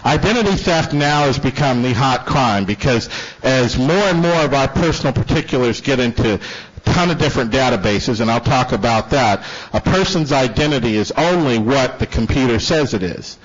Identity theft now has become the hot crime because as more and more of our personal particulars get into a ton of different databases, and I'll talk about that, a person's identity is only what the computer says it is.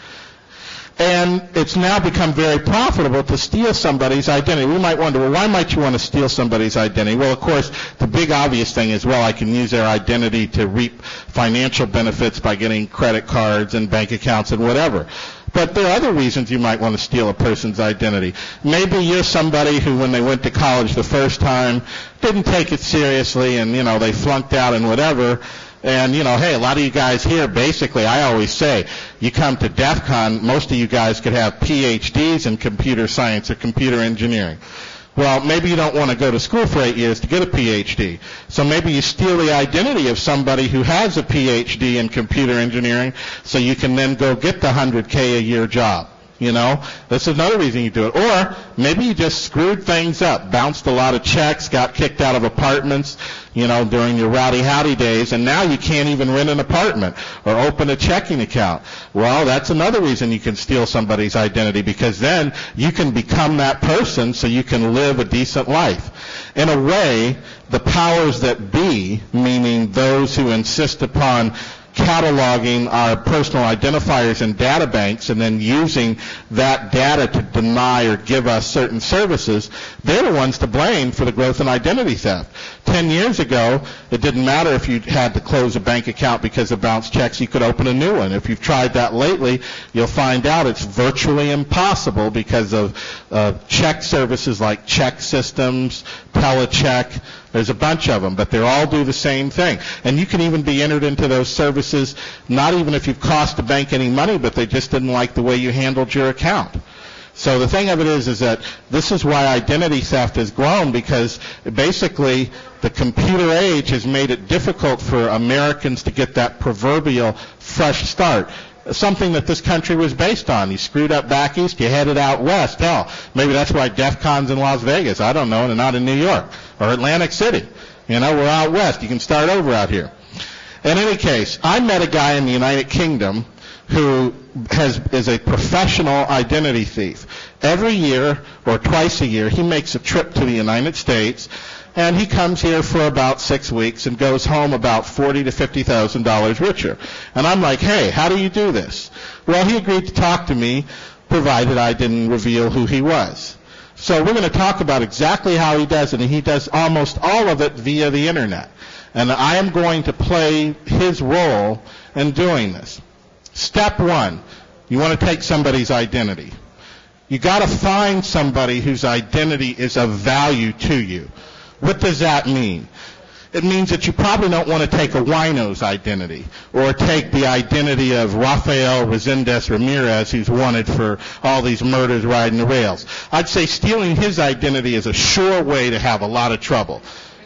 And it's now become very profitable to steal somebody's identity. We might wonder, well, why might you want to steal somebody's identity? Well, of course, the big obvious thing is, well, I can use their identity to reap financial benefits by getting credit cards and bank accounts and whatever. But there are other reasons you might want to steal a person's identity. Maybe you're somebody who, when they went to college the first time, didn't take it seriously and, they flunked out and whatever. And, hey, a lot of you guys here, basically, I always say, you come to DEF CON, most of you guys could have PhDs in computer science or computer engineering. Well, maybe you don't want to go to school for 8 years to get a PhD. So maybe you steal the identity of somebody who has a PhD in computer engineering so you can then go get the $100K a year job. That's another reason you do it. Or maybe you just screwed things up, bounced a lot of checks, got kicked out of apartments, during your rowdy howdy days, and now you can't even rent an apartment or open a checking account. Well, that's another reason you can steal somebody's identity, because then you can become that person so you can live a decent life. In a way, the powers that be, meaning those who insist upon cataloging our personal identifiers in data banks and then using that data to deny or give us certain services, they're the ones to blame for the growth in identity theft. 10 years ago, it didn't matter if you had to close a bank account because of bounced checks, you could open a new one. If you've tried that lately, you'll find out it's virtually impossible because of check services like Check Systems, Telecheck. There's a bunch of them, but they all do the same thing. And you can even be entered into those services, not even if you've cost the bank any money, but they just didn't like the way you handled your account. So the thing of it is that this is why identity theft has grown, because basically the computer age has made it difficult for Americans to get that proverbial fresh start. Something that this country was based on. You screwed up back east, you headed out west. Hell, maybe that's why DEF CON's in Las Vegas. I don't know, and not in New York or Atlantic City. We're out west. You can start over out here. In any case, I met a guy in the United Kingdom who is a professional identity thief. Every year or twice a year, he makes a trip to the United States, and he comes here for about 6 weeks and goes home about $40,000 to $50,000 richer. And I'm like, hey, how do you do this? Well, he agreed to talk to me, provided I didn't reveal who he was. So we're going to talk about exactly how he does it, and he does almost all of it via the internet. And I am going to play his role in doing this. Step one, you want to take somebody's identity. You got to find somebody whose identity is of value to you. What does that mean? It means that you probably don't want to take a wino's identity or take the identity of Rafael Resendez Ramirez, who's wanted for all these murders riding the rails. I'd say stealing his identity is a sure way to have a lot of trouble.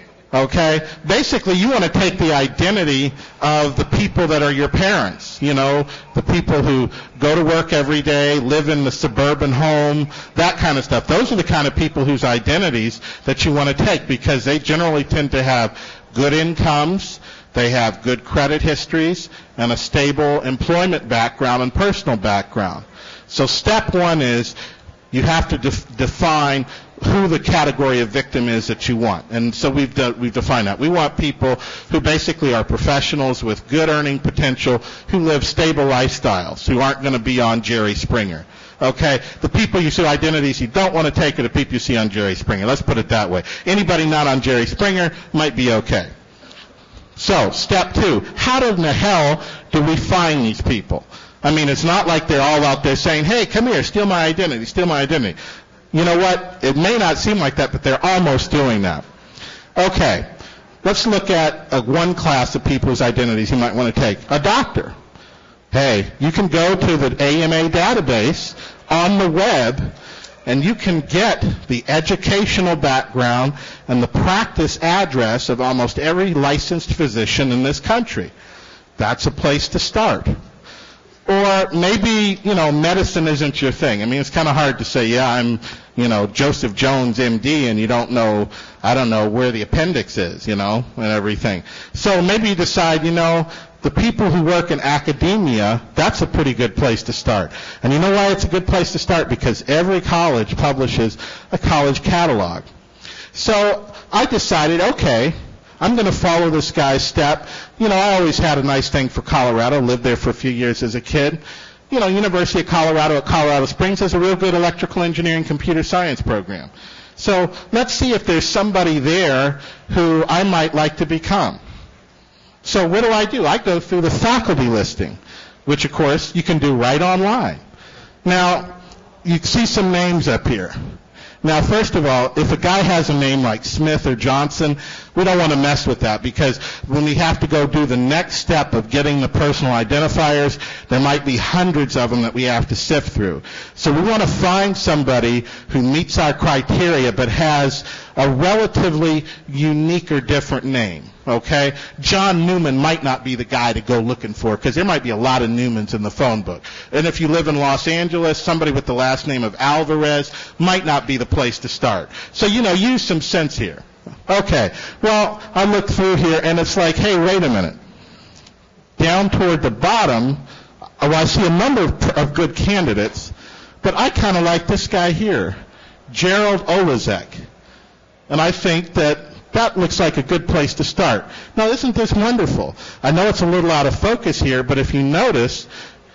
Okay? Basically, you want to take the identity of the people that are your parents, the people who go to work every day, live in the suburban home, that kind of stuff. Those are the kind of people whose identities that you want to take, because they generally tend to have good incomes, they have good credit histories, and a stable employment background and personal background. So step one is you have to define who the category of victim is that you want. And so we've defined that. We want people who basically are professionals with good earning potential, who live stable lifestyles, who aren't going to be on Jerry Springer. Okay? The people you see identities you don't want to take are the people you see on Jerry Springer. Let's put it that way. Anybody not on Jerry Springer might be okay. So, step two, how in the hell do we find these people? I mean, it's not like they're all out there saying, hey, come here, steal my identity, steal my identity. You know what? It may not seem like that, but they're almost doing that. Okay, let's look at one class of people's identities you might want to take. A doctor. Hey, you can go to the AMA database on the web, and you can get the educational background and the practice address of almost every licensed physician in this country. That's a place to start. Or maybe, medicine isn't your thing. I mean, it's kind of hard to say, yeah, I'm, Joseph Jones, MD, and you don't know, I don't know where the appendix is, and everything. So maybe you decide, the people who work in academia, that's a pretty good place to start. And you know why it's a good place to start? Because every college publishes a college catalog. So I decided, okay, I'm going to follow this guy's step. You know, I always had a nice thing for Colorado, lived there for a few years as a kid. You know, University of Colorado at Colorado Springs has a real good electrical engineering computer science program. So let's see if there's somebody there who I might like to become. So what do? I go through the faculty listing, which, of course, you can do right online. Now, you see some names up here. Now, first of all, if a guy has a name like Smith or Johnson, we don't want to mess with that, because when we have to go do the next step of getting the personal identifiers, there might be hundreds of them that we have to sift through. So we want to find somebody who meets our criteria but has a relatively unique or different name. Okay? John Newman might not be the guy to go looking for, because there might be a lot of Newmans in the phone book. And if you live in Los Angeles, somebody with the last name of Alvarez might not be the place to start. So, you know, use some sense here. Okay. Well, I look through here, and it's like, hey, wait a minute. Down toward the bottom, I see a number of good candidates, but I kind of like this guy here, Gerald Olezek. And I think that looks like a good place to start. Now, isn't this wonderful? I know it's a little out of focus here, but if you notice,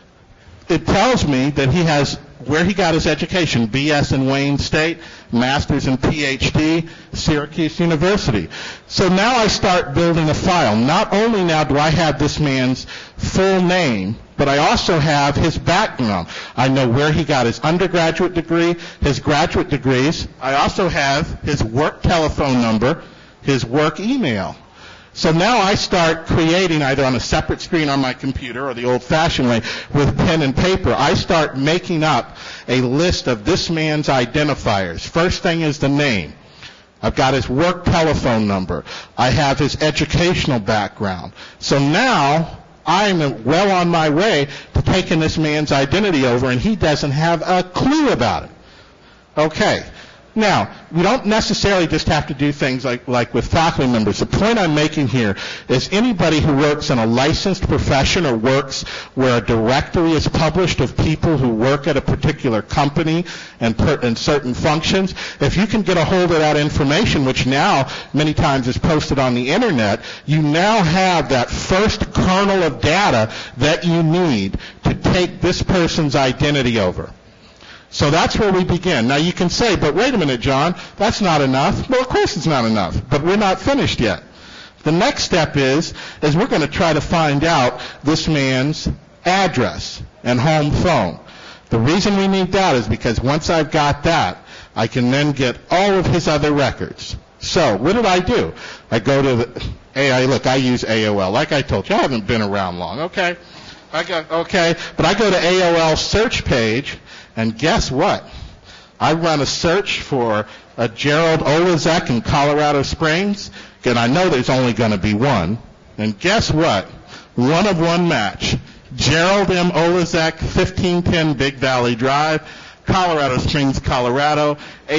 it tells me that he has where he got his education, BS in Wayne State, Master's and PhD, Syracuse University. So now I start building a file. Not only now do I have this man's full name, but I also have his background. I know where he got his undergraduate degree, his graduate degrees. I also have his work telephone number, his work email. So now I start creating, either on a separate screen on my computer or the old-fashioned way with pen and paper, I start making up a list of this man's identifiers. First thing is the name. I've got his work telephone number. I have his educational background. So now I'm well on my way to taking this man's identity over, and he doesn't have a clue about it. Okay. Now, we don't necessarily just have to do things like with faculty members. The point I'm making here is anybody who works in a licensed profession or works where a directory is published of people who work at a particular company and certain functions, if you can get a hold of that information, which now many times is posted on the internet, you now have that first kernel of data that you need to take this person's identity over. So that's where we begin. Now you can say, but wait a minute, John, that's not enough. Well, of course it's not enough, but we're not finished yet. The next step is we're going to try to find out this man's address and home phone. The reason we need that is because once I've got that, I can then get all of his other records. So what did I do? I go to I use AOL. Like I told you, I haven't been around long, okay? But I go to AOL search page, and guess what? I run a search for a Gerald Olezek in Colorado Springs, and I know there's only going to be one. And guess what? One of one match. Gerald M. Olezek, 1510 Big Valley Drive, Colorado Springs, Colorado,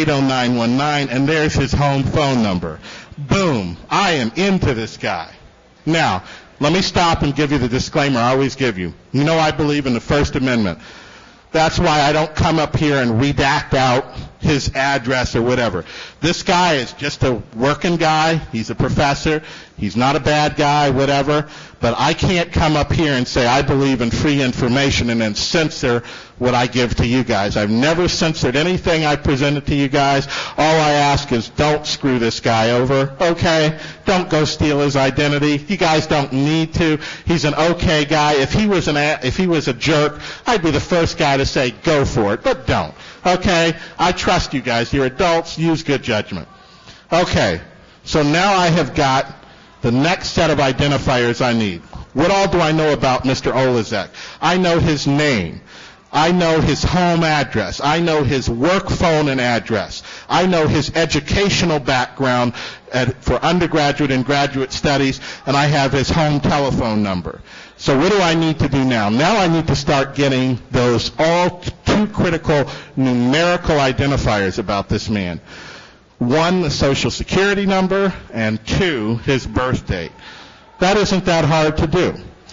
80919, and there's his home phone number. Boom. I am into this guy. Now, let me stop and give you the disclaimer I always give you. You know I believe in the First Amendment. That's why I don't come up here and redact out his address or whatever. This guy is just a working guy. He's a professor. He's not a bad guy, whatever. But I can't come up here and say I believe in free information and then censor what I give to you guys. I've never censored anything I presented to you guys. All I ask is don't screw this guy over, okay? Don't go steal his identity. You guys don't need to. He's an okay guy. If he was a jerk, I'd be the first guy to say go for it, but don't. Okay? I trust you guys. You're adults. Use good judgment. Okay. So now I have got the next set of identifiers I need. What all do I know about Mr. Olezek? I know his name. I know his home address. I know his work phone and address. I know his educational background for undergraduate and graduate studies, and I have his home telephone number. So what do I need to do now? Now I need to start getting those all two critical numerical identifiers about this man. One, the social security number, and two, his birth date. That isn't that hard to do.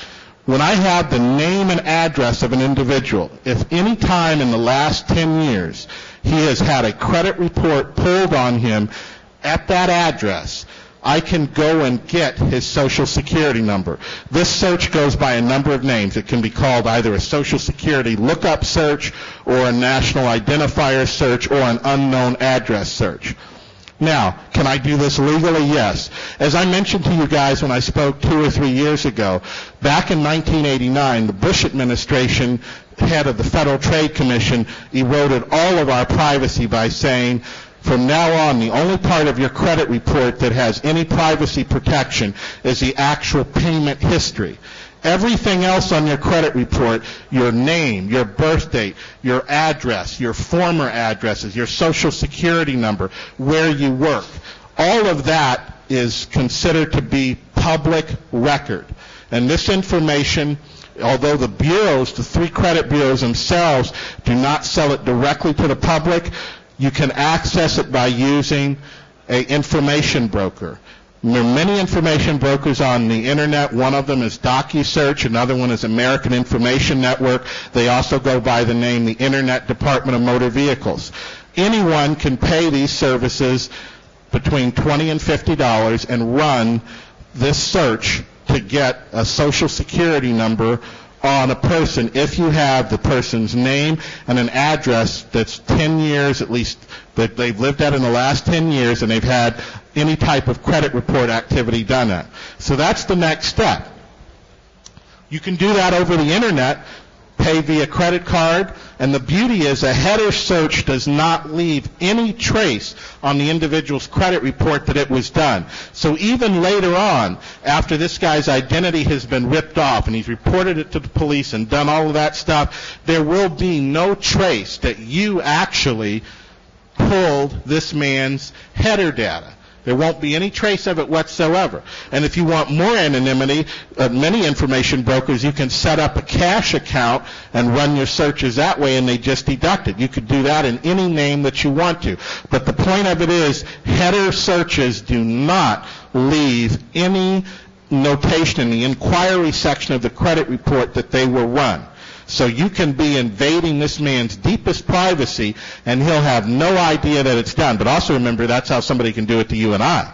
When I have the name and address of an individual, if any time in the last 10 years he has had a credit report pulled on him at that address, I can go and get his Social Security number. This search goes by a number of names. It can be called either a Social Security lookup search or a national identifier search or an unknown address search. Now, can I do this legally? Yes. As I mentioned to you guys when I spoke 2 or 3 years ago, back in 1989, the Bush administration, head of the Federal Trade Commission, eroded all of our privacy by saying, from now on, the only part of your credit report that has any privacy protection is the actual payment history. Everything else on your credit report, your name, your birth date, your address, your former addresses, your Social Security number, where you work, all of that is considered to be public record. And this information, although the bureaus, the 3 credit bureaus themselves, do not sell it directly to the public, you can access it by using an information broker. There are many information brokers on the internet. One of them is DocuSearch. Another one is American Information Network. They also go by the name the Internet Department of Motor Vehicles. Anyone can pay these services between $20 and $50 and run this search to get a Social Security number on a person if you have the person's name and an address that's 10 years at least that they've lived at in the last 10 years and they've had any type of credit report activity done at. So that's the next step. You can do that over the internet, pay via credit card, and the beauty is a header search does not leave any trace on the individual's credit report that it was done. So even later on, after this guy's identity has been ripped off and he's reported it to the police and done all of that stuff, there will be no trace that you actually pulled this man's header data. There won't be any trace of it whatsoever. And if you want more anonymity, many information brokers, you can set up a cash account and run your searches that way, and they just deduct it. You could do that in any name that you want to. But the point of it is, header searches do not leave any notation in the inquiry section of the credit report that they were run. So you can be invading this man's deepest privacy, and he'll have no idea that it's done. But also remember, that's how somebody can do it to you and I.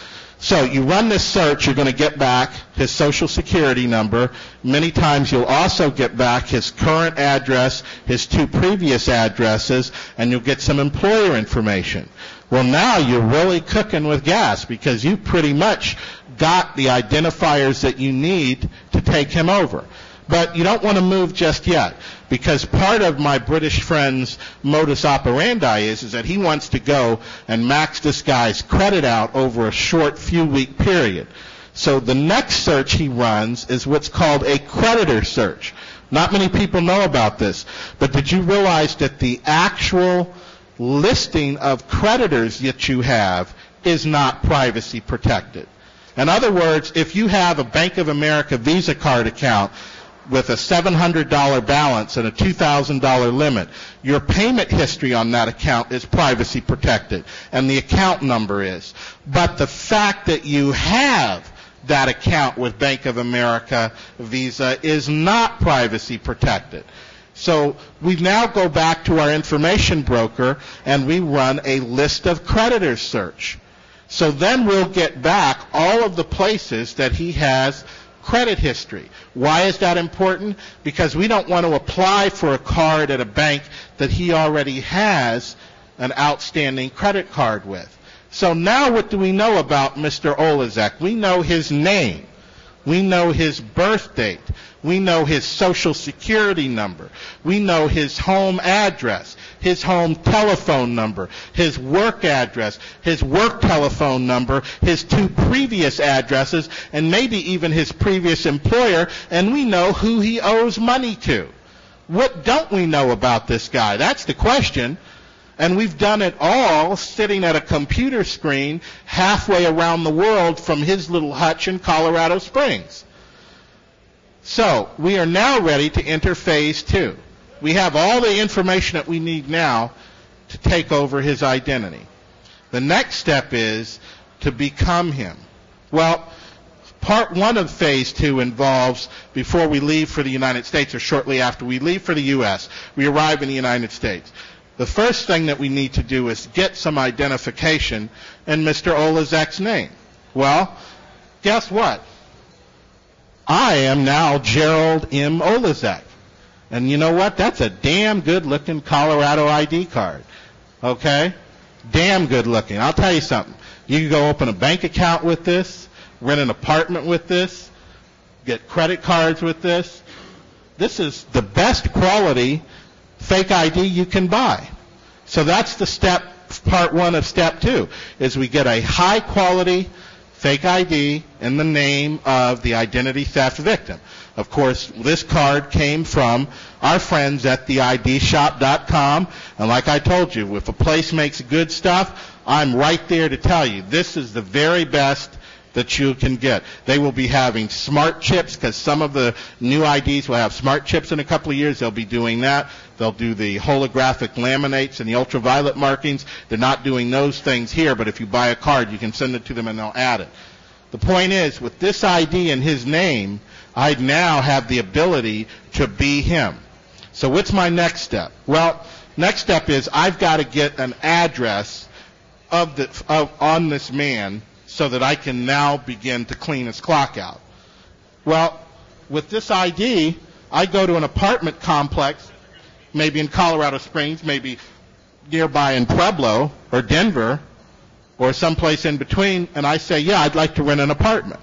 So you run this search, you're going to get back his Social Security number. Many times you'll also get back his current address, his 2 previous addresses, and you'll get some employer information. Well, now you're really cooking with gas because you pretty much got the identifiers that you need to take him over. But you don't want to move just yet, because part of my British friend's modus operandi is that he wants to go and max this guy's credit out over a short few-week period. So the next search he runs is what's called a creditor search. Not many people know about this, but did you realize that the actual listing of creditors that you have is not privacy protected? In other words, if you have a Bank of America Visa card account with a $700 balance and a $2,000 limit, your payment history on that account is privacy protected, and the account number is. But the fact that you have that account with Bank of America Visa is not privacy protected. So we now go back to our information broker and we run a list of creditors search. So then we'll get back all of the places that he has credit history. Why is that important? Because we don't want to apply for a card at a bank that he already has an outstanding credit card with. So now what do we know about Mr. Oleszek? We know his name. We know his birth date. We know his Social Security number. We know his home address, his home telephone number, his work address, his work telephone number, his 2 previous addresses, and maybe even his previous employer, and we know who he owes money to. What don't we know about this guy? That's the question. And we've done it all sitting at a computer screen halfway around the world from his little hutch in Colorado Springs. So we are now ready to enter phase 2. We have all the information that we need now to take over his identity. The next step is to become him. Well, Part one of phase two involves before we leave for the United States or shortly after we leave for the U.S., we arrive in the United States. The first thing that we need to do is get some identification in Mr. Oleszek's name. Well, guess what? I am now Gerald M. Oleszek. And you know what? That's a damn good-looking Colorado ID card. Okay? Damn good-looking. I'll tell you something. You can go open a bank account with this, rent an apartment with this, get credit cards with this. This is the best quality fake ID you can buy. So that's the part one of step two, is we get a high-quality fake ID in the name of the identity theft victim. Of course, this card came from our friends at theidshop.com, and like I told you, if a place makes good stuff, I'm right there to tell you, this is the very best that you can get. They will be having smart chips, because some of the new IDs will have smart chips in a couple of years. They'll be doing that. They'll do the holographic laminates and the ultraviolet markings. They're not doing those things here, but if you buy a card, you can send it to them and they'll add it. The point is, with this ID in his name, I now have the ability to be him. So what's my next step? Well, next step is I've got to get an address on this man so that I can now begin to clean his clock out. Well, with this ID, I go to an apartment complex, maybe in Colorado Springs, maybe nearby in Pueblo or Denver or someplace in between, and I say, yeah, I'd like to rent an apartment.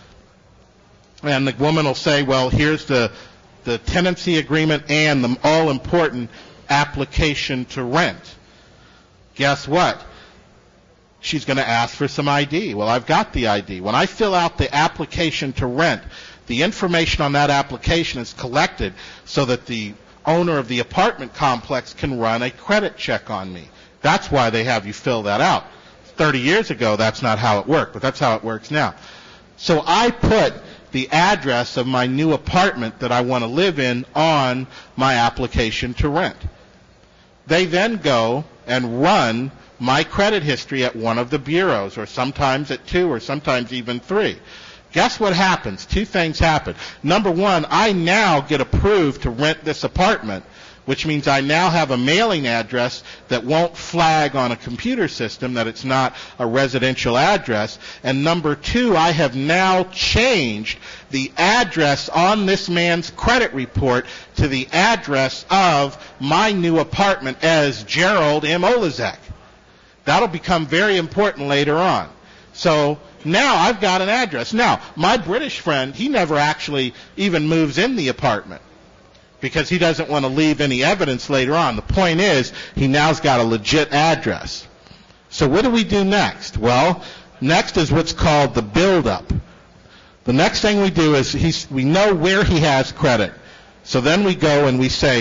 And the woman will say, well, here's the tenancy agreement and the all-important application to rent. Guess what? She's going to ask for some ID. Well, I've got the ID. When I fill out the application to rent, the information on that application is collected so that the owner of the apartment complex can run a credit check on me. That's why they have you fill that out. 30 years ago, that's not how it worked, but that's how it works now. So I put the address of my new apartment that I want to live in on my application to rent. They then go and run my credit history at one of the bureaus, or sometimes at two, or sometimes even three. Guess what happens? Two things happen. Number one, I now get approved to rent this apartment, which means I now have a mailing address that won't flag on a computer system that it's not a residential address. And number two, I have now changed the address on this man's credit report to the address of my new apartment as Gerald M. Oleszek. That'll become very important later on. So now I've got an address. Now, my British friend, he never actually even moves in the apartment because he doesn't want to leave any evidence later on. The point is, he now's got a legit address. So what do we do next? Well, next is what's called the build-up. The next thing we do is we know where he has credit. So then we go and we say,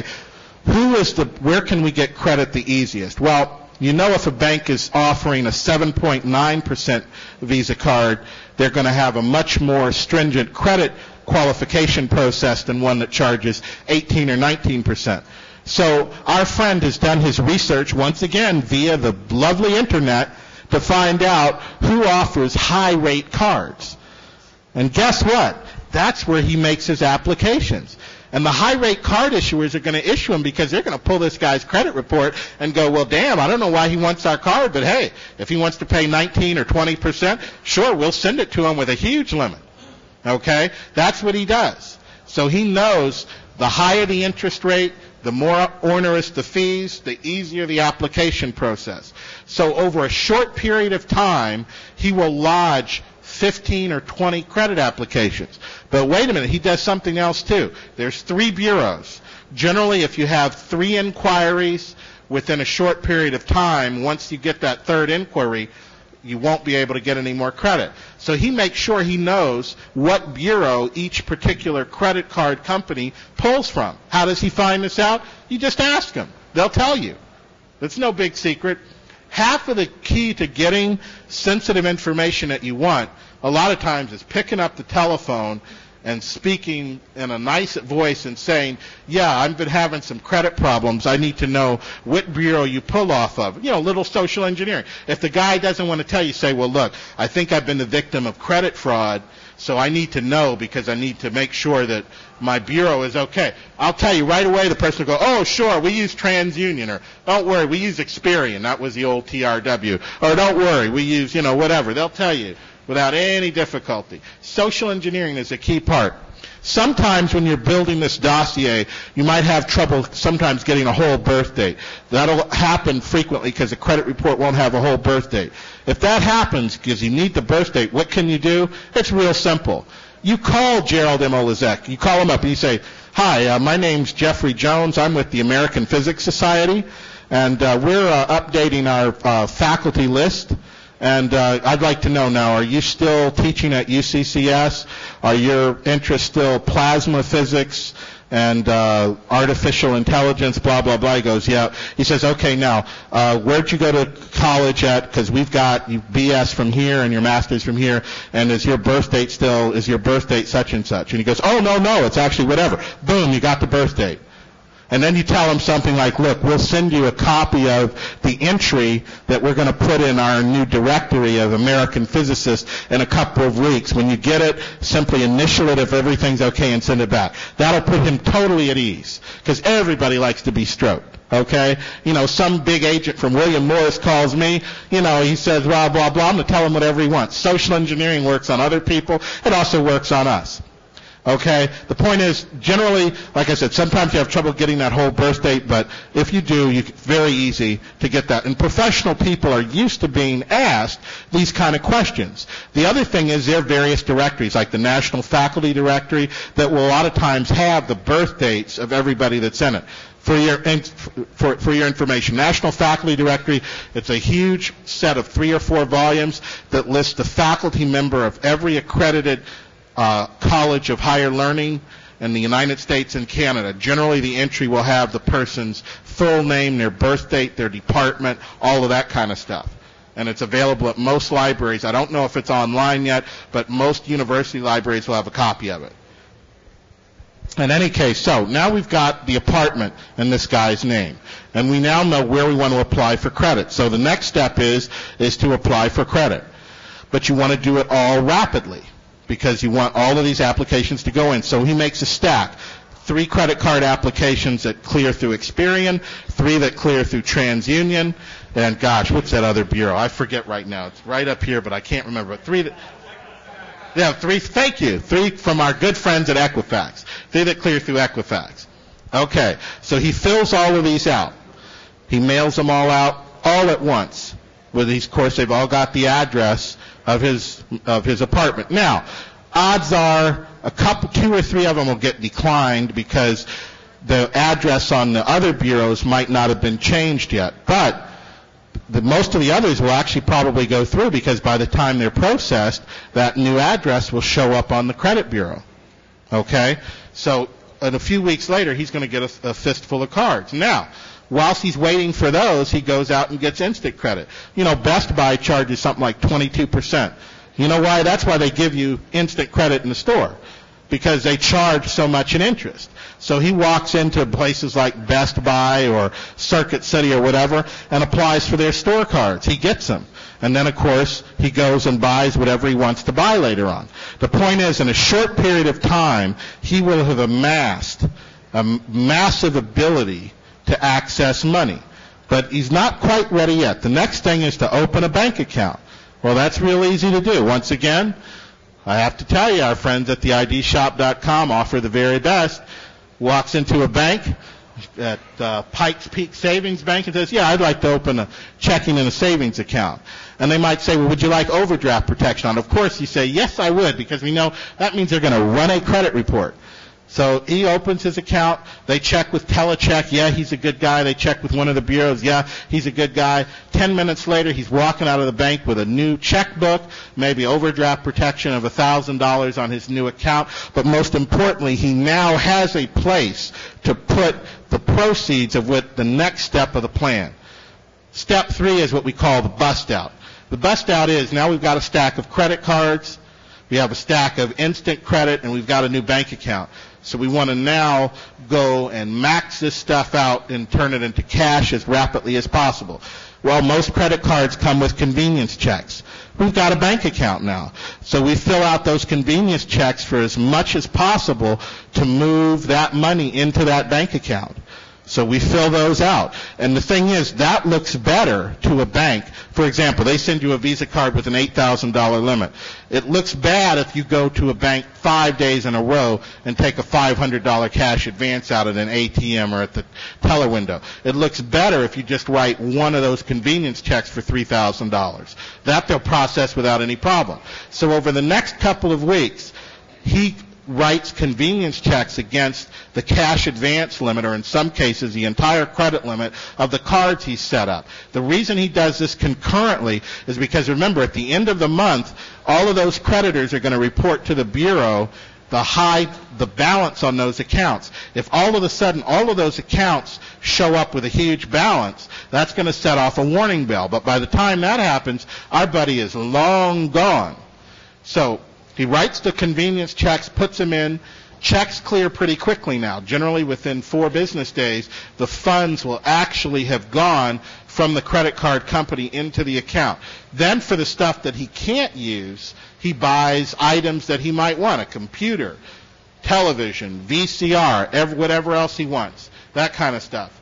where can we get credit the easiest? Well, you know, if a bank is offering a 7.9% Visa card, they're going to have a much more stringent credit qualification process than one that charges 18 or 19%. So our friend has done his research once again via the lovely internet to find out who offers high-rate cards. And guess what? That's where he makes his applications. And the high-rate card issuers are going to issue them because they're going to pull this guy's credit report and go, well, damn, I don't know why he wants our card, but hey, if he wants to pay 19 or 20%, sure, we'll send it to him with a huge limit. Okay? That's what he does. So he knows the higher the interest rate, the more onerous the fees, the easier the application process. So over a short period of time, he will lodge 15 or 20 credit applications. But wait a minute, he does something else too. There's 3 bureaus. Generally, if you have 3 inquiries within a short period of time, once you get that third inquiry, you won't be able to get any more credit. So he makes sure he knows what bureau each particular credit card company pulls from. How does he find this out? You just ask them. They'll tell you. It's no big secret. Half of the key to getting sensitive information that you want, a lot of times, is picking up the telephone and speaking in a nice voice and saying, yeah, I've been having some credit problems. I need to know what bureau you pull off of. You know, little social engineering. If the guy doesn't want to tell you, say, well, look, I think I've been the victim of credit fraud. So I need to know because I need to make sure that my bureau is okay. I'll tell you right away, the person will go, oh, sure, we use TransUnion, or don't worry, we use Experian. That was the old TRW. Or don't worry, we use, whatever. They'll tell you without any difficulty. Social engineering is a key part. Sometimes when you're building this dossier, you might have trouble sometimes getting a whole birth date. That'll happen frequently because the credit report won't have a whole birth date. If that happens because you need the birth date, what can you do? It's real simple. You call Gerald M. Olezek. You call him up and you say, hi, my name's Jeffrey Jones. I'm with the American Physics Society, and we're updating our faculty list. And I'd like to know now, are you still teaching at UCCS? Are your interests still plasma physics and artificial intelligence, blah, blah, blah? He goes, yeah. He says, okay, now, where'd you go to college at? Because we've got you BS from here and your master's from here, and is your birth date such and such? And he goes, oh, no, it's actually whatever. Boom, you got the birth date. And then you tell them something like, look, we'll send you a copy of the entry that we're going to put in our new directory of American physicists in a couple of weeks. When you get it, simply initial it if everything's okay and send it back. That'll put him totally at ease because everybody likes to be stroked. Okay? Some big agent from William Morris calls me, he says, blah, blah, blah. I'm going to tell him whatever he wants. Social engineering works on other people. It also works on us. Okay? The point is, generally, like I said, sometimes you have trouble getting that whole birth date, but if you do, it's very easy to get that. And professional people are used to being asked these kind of questions. The other thing is there are various directories, like the National Faculty Directory, that will a lot of times have the birth dates of everybody that's in it. For your information, National Faculty Directory, it's a huge set of 3 or 4 volumes that lists the faculty member of every accredited college of higher learning in the United States and Canada. Generally, the entry will have the person's full name, their birth date, their department, all of that kind of stuff. And it's available at most libraries. I don't know if it's online yet, but most university libraries will have a copy of it. In any case, so now we've got the apartment in this guy's name, and we now know where we want to apply for credit. So the next step is to apply for credit. But you want to do it all rapidly, because you want all of these applications to go in. So he makes a stack. 3 credit card applications that clear through Experian, 3 that clear through TransUnion, and gosh, what's that other bureau? I forget right now. It's right up here, but I can't remember. 3 that... Yeah, 3, thank you. 3 from our good friends at Equifax. 3 that clear through Equifax. Okay, so he fills all of these out. He mails them all out all at once. With these, of course, they've all got the address of his apartment. Now, odds are 2 or 3 of them will get declined because the address on the other bureaus might not have been changed yet. But most of the others will actually probably go through because by the time they're processed, that new address will show up on the credit bureau. Okay? So, and a few weeks later, he's going to get a fistful of cards. Now, whilst he's waiting for those, he goes out and gets instant credit. Best Buy charges something like 22%. You know why? That's why they give you instant credit in the store, because they charge so much in interest. So he walks into places like Best Buy or Circuit City or whatever and applies for their store cards. He gets them. And then, of course, he goes and buys whatever he wants to buy later on. The point is, in a short period of time, he will have amassed a massive ability to access money. But he's not quite ready yet. The next thing is to open a bank account. Well, that's real easy to do. Once again, I have to tell you, our friends at theidshop.com offer the very best. Walks into a bank at Pikes Peak Savings Bank and says, yeah, I'd like to open a checking and a savings account. And they might say, well, would you like overdraft protection on? Of course, you say, yes, I would, because we know that means they're going to run a credit report. So he opens his account. They check with Telecheck. Yeah, he's a good guy. They check with one of the bureaus. Yeah, he's a good guy. 10 minutes later, he's walking out of the bank with a new checkbook, maybe overdraft protection of $1,000 on his new account. But most importantly, he now has a place to put the proceeds of what the next step of the plan. Step 3 is what we call the bust out. The bust out is now we've got a stack of credit cards. We have a stack of instant credit, and we've got a new bank account. So we want to now go and max this stuff out and turn it into cash as rapidly as possible. Well, most credit cards come with convenience checks. We've got a bank account now. So we fill out those convenience checks for as much as possible to move that money into that bank account. So we fill those out. And the thing is, that looks better to a bank. For example, they send you a Visa card with an $8,000 limit. It looks bad if you go to a bank 5 days in a row and take a $500 cash advance out at an ATM or at the teller window. It looks better if you just write one of those convenience checks for $3,000. That they'll process without any problem. So over the next couple of weeks, he writes convenience checks against the cash advance limit, or in some cases the entire credit limit of the cards he's set up. The reason he does this concurrently is because, remember, at the end of the month, all of those creditors are going to report to the Bureau the balance on those accounts. If all of a sudden all of those accounts show up with a huge balance, that's going to set off a warning bell. But by the time that happens, our buddy is long gone. So he writes the convenience checks, puts them in. Checks clear pretty quickly now. Generally within 4 business days, the funds will actually have gone from the credit card company into the account. Then for the stuff that he can't use, he buys items that he might want, a computer, television, VCR, whatever else he wants, that kind of stuff.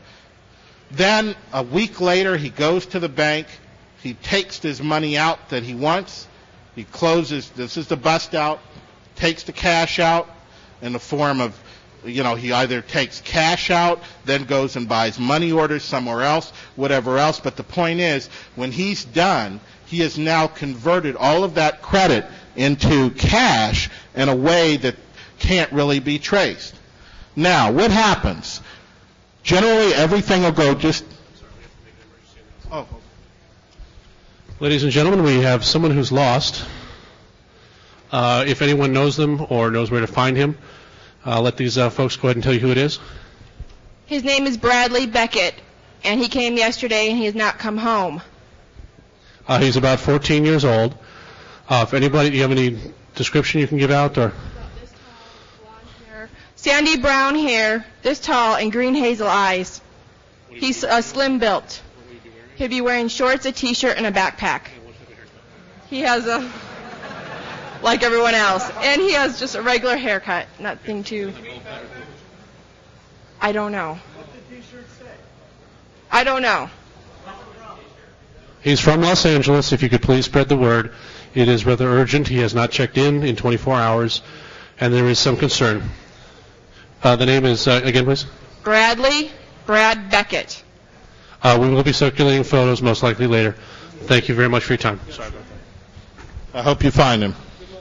Then a week later, he goes to the bank. He takes his money out that he wants. He closes, this is the bust out, takes the cash out in the form of, he either takes cash out, then goes and buys money orders somewhere else, whatever else. But the point is, when he's done, he has now converted all of that credit into cash in a way that can't really be traced. Now, what happens? Generally, everything will go just... Oh. Ladies and gentlemen, we have someone who's lost. If anyone knows them or knows where to find him, let these folks go ahead and tell you who it is. His name is Bradley Beckett, and he came yesterday and he has not come home. He's about 14 years old. If anybody, do you have any description you can give out? Or? This tall, blonde hair, sandy brown hair, this tall, and green hazel eyes. He's slim built. He'll be wearing shorts, a t-shirt, and a backpack. He has like everyone else. And he has just a regular haircut. Nothing too... I don't know. What did the t-shirt say? I don't know. He's from Los Angeles. If you could please spread the word. It is rather urgent. He has not checked in 24 hours, and there is some concern. The name is, again, please? Brad Beckett. We will be circulating photos most likely later. Thank you very much for your time. Sorry about that. I hope you find him.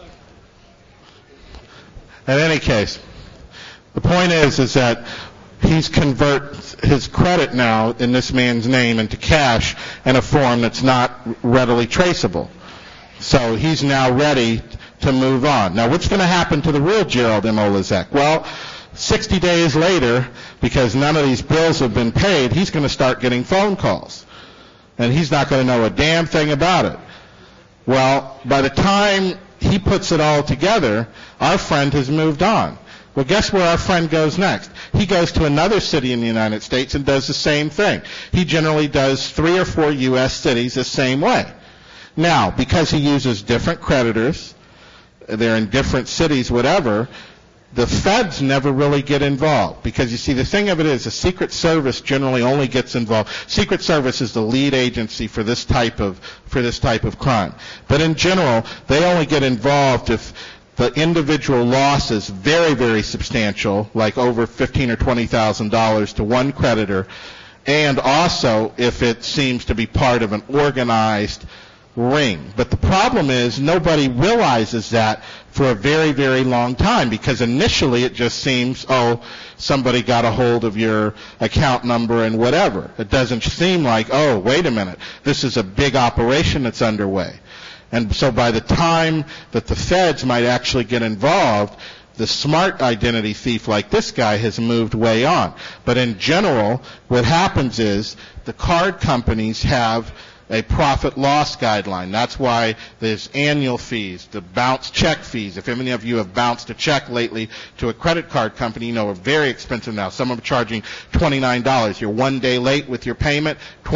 In any case, the point is that he's convert his credit now in this man's name into cash in a form that's not readily traceable. So he's now ready to move on. Now, what's going to happen to the real Gerald M. Olezek? Well, 60 days later, because none of these bills have been paid, he's going to start getting phone calls. And he's not going to know a damn thing about it. Well, by the time he puts it all together, our friend has moved on. Well, guess where our friend goes next? He goes to another city in the United States and does the same thing. He generally does 3 or 4 U.S. cities the same way. Now, because he uses different creditors, they're in different cities, whatever, the feds never really get involved. Because, you see, the thing of it is the Secret Service generally only gets involved. Secret Service is the lead agency for this type of crime. But in general, they only get involved if the individual loss is very, very substantial, like over $15,000 or $20,000 to one creditor, and also if it seems to be part of an organized ring. But the problem is nobody realizes that for a very, very long time, because initially it just seems, somebody got a hold of your account number and whatever. It doesn't seem like, wait a minute, this is a big operation that's underway. And so by the time that the feds might actually get involved, the smart identity thief like this guy has moved way on. But in general, what happens is the card companies have a profit loss guideline. That's why there's annual fees, the bounce check fees. If any of you have bounced a check lately to a credit card company, you know are very expensive now. Some of them are charging $29. You're 1 day late with your payment,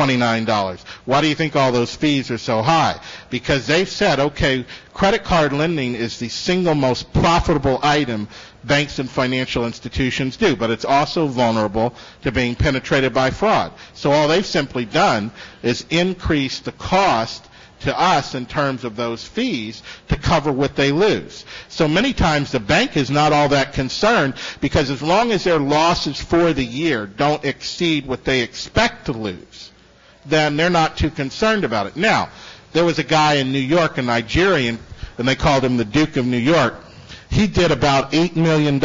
$29. Why do you think all those fees are so high? Because they've said, okay, credit card lending is the single most profitable item banks and financial institutions do, but it's also vulnerable to being penetrated by fraud. So all they've simply done is increase the cost to us in terms of those fees to cover what they lose. So many times the bank is not all that concerned, because as long as their losses for the year don't exceed what they expect to lose, then they're not too concerned about it. Now, there was a guy in New York, a Nigerian, and they called him the Duke of New York. He did about $8 million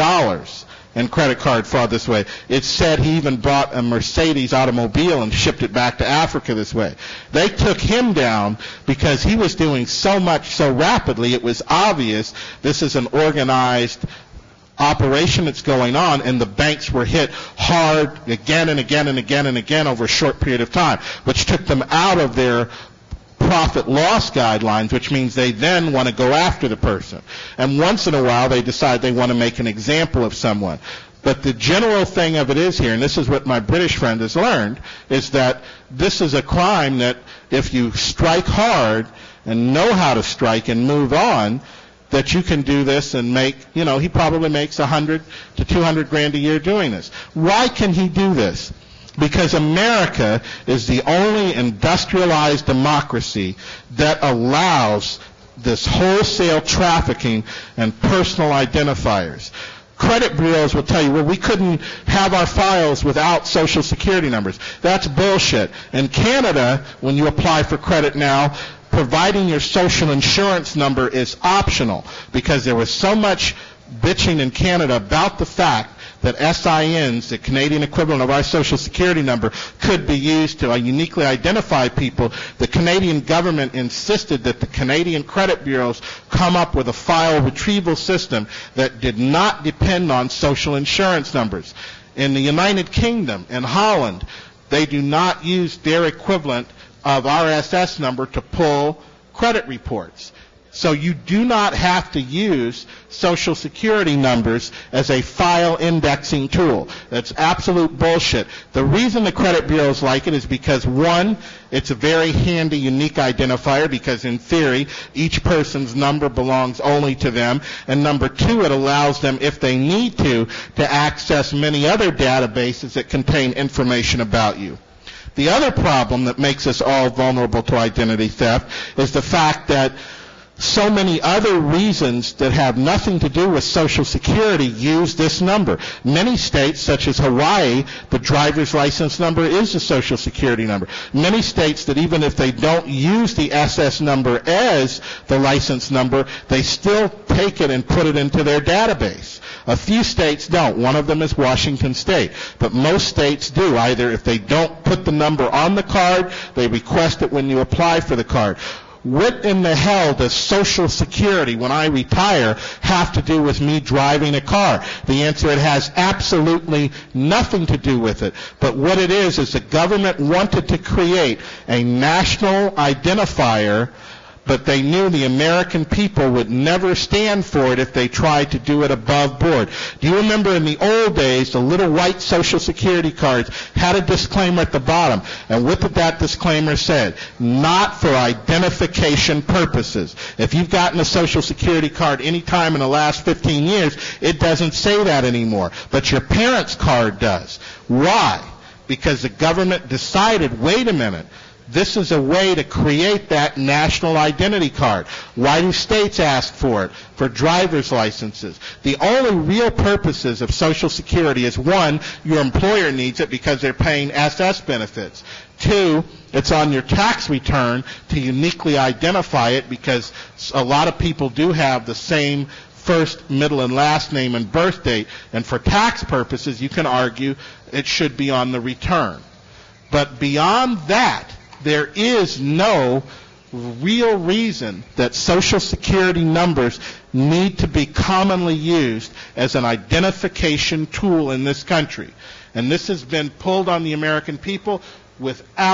in credit card fraud this way. It's said he even bought a Mercedes automobile and shipped it back to Africa this way. They took him down because he was doing so much so rapidly. It was obvious this is an organized operation that's going on, and the banks were hit hard again and again and again and again over a short period of time, which took them out of their profit loss guidelines, which means they then want to go after the person. And once in a while they decide they want to make an example of someone. But the general thing of it is here, and this is what my British friend has learned, is that this is a crime that if you strike hard and know how to strike and move on, that you can do this and make, he probably makes 100 to 200 grand a year doing this. Why can he do this? Because America is the only industrialized democracy that allows this wholesale trafficking and personal identifiers. Credit bureaus will tell you, well, we couldn't have our files without Social Security numbers. That's bullshit. In Canada, when you apply for credit now, providing your social insurance number is optional, because there was so much bitching in Canada about the fact that SINs, the Canadian equivalent of our Social Security number, could be used to uniquely identify people. The Canadian government insisted that the Canadian credit bureaus come up with a file retrieval system that did not depend on social insurance numbers. In the United Kingdom and Holland, they do not use their equivalent of RSS number to pull credit reports. So you do not have to use Social Security numbers as a file indexing tool. That's absolute bullshit. The reason the credit bureaus like it is because, one, it's a very handy, unique identifier, because in theory, each person's number belongs only to them. And number two, it allows them, if they need to access many other databases that contain information about you. The other problem that makes us all vulnerable to identity theft is the fact that so many other reasons that have nothing to do with Social Security use this number. Many states, such as Hawaii, the driver's license number is a Social Security number. Many states that even if they don't use the SS number as the license number, they still take it and put it into their database. A few states don't. One of them is Washington State. But most states do. Either if they don't put the number on the card, they request it when you apply for the card. What in the hell does Social Security, when I retire, have to do with me driving a car? The answer, it has absolutely nothing to do with it. But what it is the government wanted to create a national identifier, but they knew the American people would never stand for it if they tried to do it above board. Do you remember in the old days, the little white Social Security cards had a disclaimer at the bottom? And what did that disclaimer say? Not for identification purposes. If you've gotten a Social Security card any time in the last 15 years, it doesn't say that anymore. But your parents' card does. Why? Because the government decided, wait a minute, this is a way to create that national identity card. Why do states ask for it? For driver's licenses. The only real purposes of Social Security is, one, your employer needs it because they're paying SS benefits. Two, it's on your tax return to uniquely identify it, because a lot of people do have the same first, middle, and last name and birth date. And for tax purposes, you can argue it should be on the return. But beyond that, there is no real reason that Social Security numbers need to be commonly used as an identification tool in this country. And this has been pulled on the American people without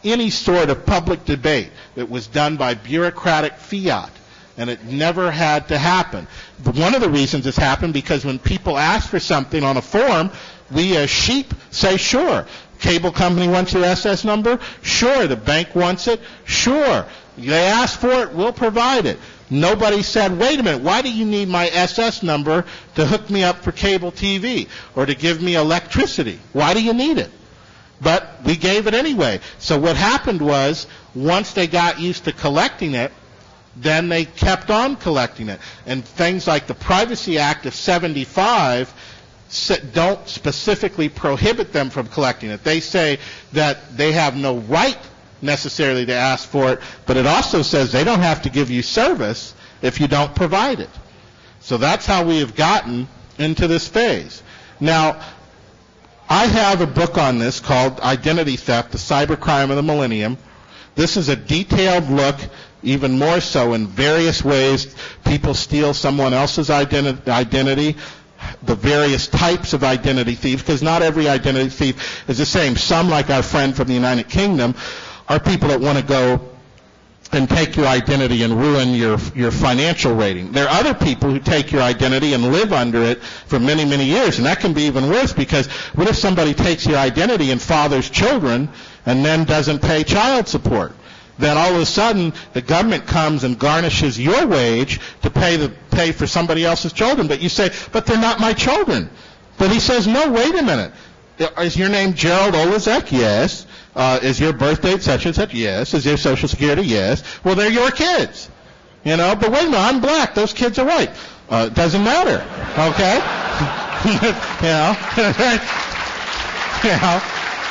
any sort of public debate. It was done by bureaucratic fiat, and it never had to happen. But one of the reasons it's happened because when people ask for something on a form, we as sheep say, sure. Cable company wants your SS number? Sure. The bank wants it? Sure. They ask for it, we'll provide it. Nobody said, wait a minute, why do you need my SS number to hook me up for cable TV or to give me electricity? Why do you need it? But we gave it anyway. So what happened was, once they got used to collecting it, then they kept on collecting it. And things like the Privacy Act of 75 don't specifically prohibit them from collecting it. They say that they have no right necessarily to ask for it, but it also says they don't have to give you service if you don't provide it. So that's how we have gotten into this phase. Now, I have a book on this called Identity Theft, the Cybercrime of the Millennium. This is a detailed look, even more so in various ways people steal someone else's identity, the various types of identity thieves, because not every identity thief is the same. Some, like our friend from the United Kingdom, are people that want to go and take your identity and ruin your financial rating. There are other people who take your identity and live under it for many, many years, and that can be even worse, because what if somebody takes your identity and fathers children and then doesn't pay child support? Then all of a sudden the government comes and garnishes your wage to pay for somebody else's children. But you say, but they're not my children. But he says, no, wait a minute. Is your name Gerald Olazek? Yes. Is your birth date such and such? Yes. Is your Social Security? Yes. Well, they're your kids. You know, but wait a minute, I'm black. Those kids are white. It doesn't matter. Okay? You know?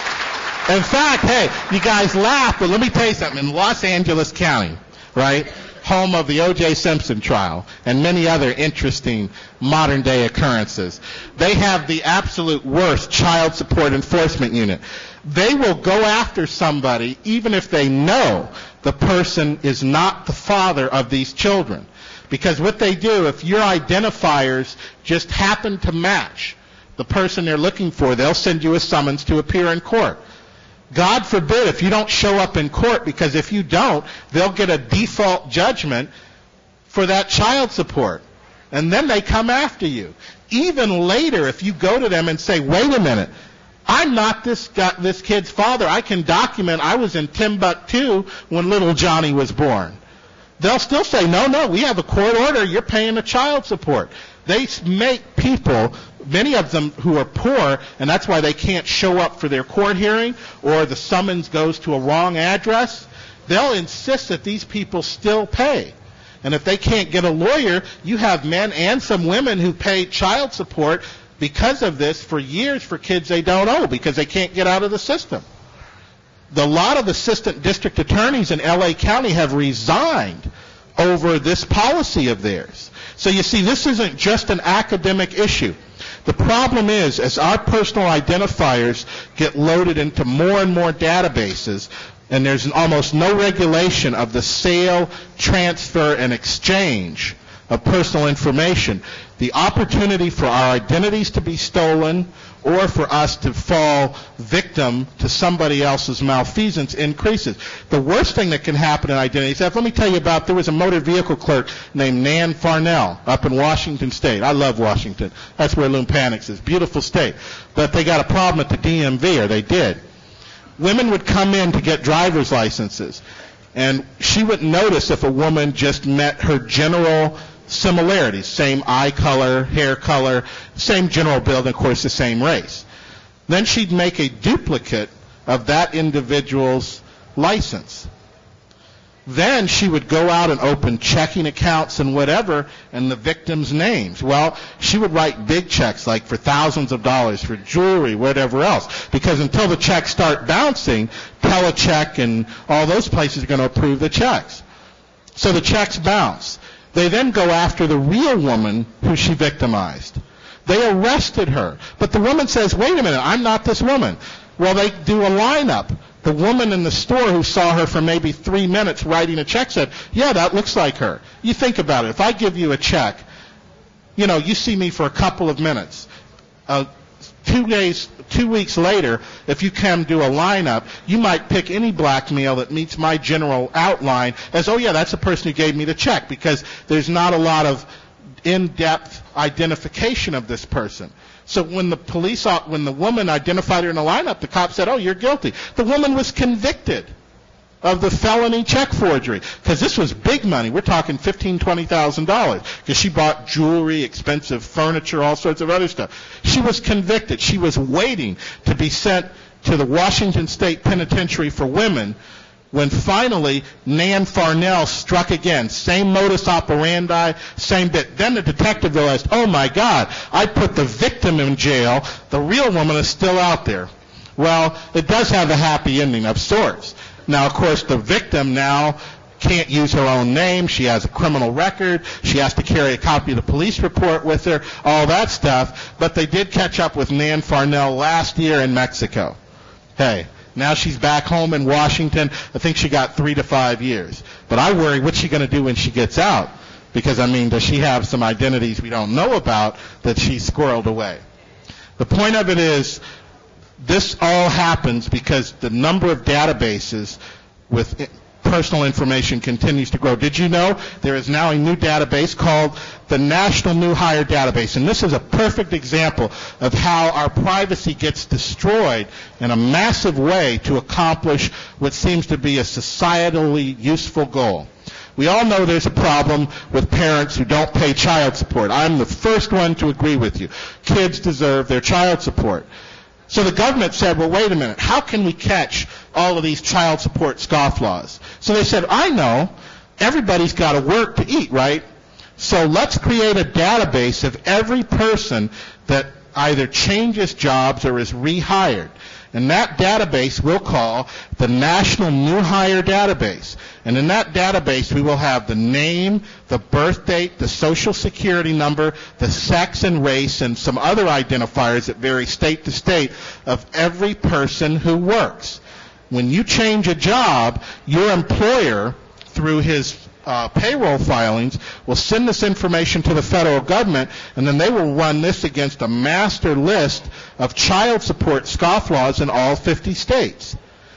In fact, hey, you guys laugh, but let me tell you something. In Los Angeles County, right, home of the O.J. Simpson trial and many other interesting modern-day occurrences, they have the absolute worst child support enforcement unit. They will go after somebody even if they know the person is not the father of these children. Because what they do, if your identifiers just happen to match the person they're looking for, they'll send you a summons to appear in court. God forbid if you don't show up in court, because if you don't, they'll get a default judgment for that child support. And then they come after you. Even later, if you go to them and say, wait a minute, I'm not this kid's father. I can document I was in Timbuktu when little Johnny was born. They'll still say, no, we have a court order. You're paying the child support. They make people, many of them who are poor, and that's why they can't show up for their court hearing, or the summons goes to a wrong address. They'll insist that these people still pay. And if they can't get a lawyer, you have men and some women who pay child support because of this for years for kids they don't owe because they can't get out of the system. A lot of assistant district attorneys in L.A. County have resigned over this policy of theirs. So you see, this isn't just an academic issue. The problem is, as our personal identifiers get loaded into more and more databases, and there's almost no regulation of the sale, transfer, and exchange of personal information, the opportunity for our identities to be stolen or for us to fall victim to somebody else's malfeasance increases. The worst thing that can happen in identity theft, let me tell you about, there was a motor vehicle clerk named Nan Farnell up in Washington State. I love Washington. That's where Lumpanics is. Beautiful state. But they got a problem at the DMV, or they did. Women would come in to get driver's licenses, and she wouldn't notice if a woman just met her general similarities, same eye color, hair color, same general build, and of course the same race. Then she'd make a duplicate of that individual's license. Then she would go out and open checking accounts and whatever, and the victims' names. Well, she would write big checks, like for thousands of dollars for jewelry, whatever else, because until the checks start bouncing, Telecheck and all those places are going to approve the checks. So the checks bounce. They then go after the real woman who she victimized. They arrested her. But the woman says, wait a minute, I'm not this woman. Well, they do a lineup. The woman in the store who saw her for maybe 3 minutes writing a check said, yeah, that looks like her. You think about it. If I give you a check, you see me for a couple of minutes. 2 weeks later, if you come do a lineup, you might pick any black male that meets my general outline as, oh yeah, that's the person who gave me the check, because there's not a lot of in-depth identification of this person. So when the woman identified her in the lineup, the cop said, oh, you're guilty. The woman was convicted of the felony check forgery, because this was big money. We're talking $15,000, $20,000, because she bought jewelry, expensive furniture, all sorts of other stuff. She was convicted. She was waiting to be sent to the Washington State Penitentiary for Women when finally Nan Farnell struck again. Same modus operandi, same bit. Then the detective realized, oh my God, I put the victim in jail. The real woman is still out there. Well, it does have a happy ending of sorts. Now, of course, the victim now can't use her own name. She has a criminal record. She has to carry a copy of the police report with her, all that stuff. But they did catch up with Nan Farnell last year in Mexico. Hey, now she's back home in Washington. I think she got 3 to 5 years. But I worry, what's she going to do when she gets out? Because, I mean, does she have some identities we don't know about that she's squirreled away? The point of it is, this all happens because the number of databases with personal information continues to grow. Did you know there is now a new database called the National New Hire Database? And this is a perfect example of how our privacy gets destroyed in a massive way to accomplish what seems to be a societally useful goal. We all know there's a problem with parents who don't pay child support. I'm the first one to agree with you. Kids deserve their child support. So the government said, well, wait a minute, how can we catch all of these child support scofflaws? So they said, I know, everybody's got to work to eat, right? So let's create a database of every person that either changes jobs or is rehired. And that database we'll call the National New Hire Database. And in that database, we will have the name, the birth date, the social security number, the sex and race, and some other identifiers that vary state to state of every person who works. When you change a job, your employer, through his payroll filings, will send this information to the federal government, and then they will run this against a master list of child support scofflaws in all 50 states.